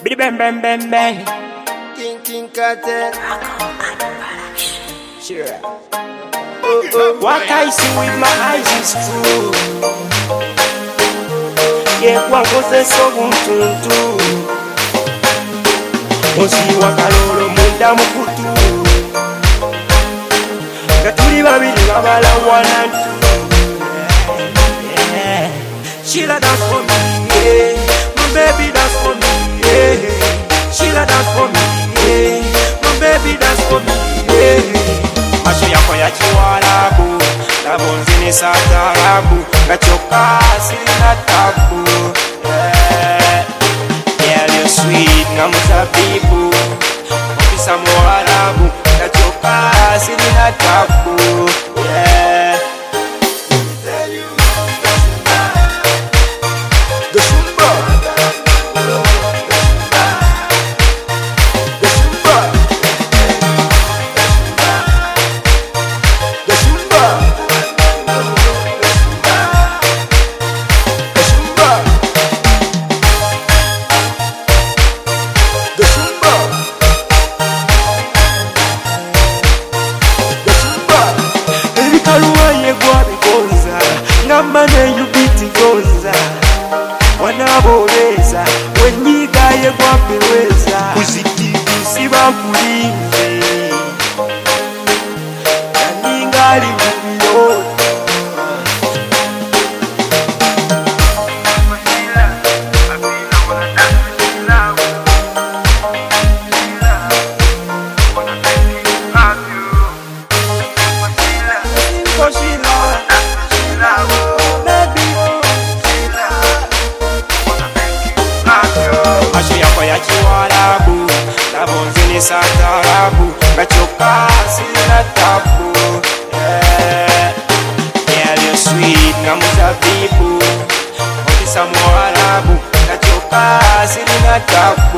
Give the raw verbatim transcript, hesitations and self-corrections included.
Bidi bang bang bang bang. King King Cartel. Sure. What I see with my eyes is true. Yeah, one goes the so to Osi wakalolo munda mukutu. Gatuli babili babala one and two. Yeah. Sheila dance for me, yeah. My baby dance for me, yeah. Sheila dance for me, yeah. My baby dance for me, yeah. Macho yako ya chiwalabu, nabonzini satarabu, gachoka sina tabu. Yeah. Yeah, you're sweet, ngamuzabibu, ofisa mwarabu, gachoka sina tabu. Yeah. Ngamane yubiti goza wanaboreza wenyiga ye kwapeweza kuzikibisi bakulinze yaningali mubiro chiwalabu, nabonzini satarabu, gachoka sina tabu. Yeah, yeah, you're sweet, ngamuzabibu, ofisa mwarabu, gachoka sina tabu.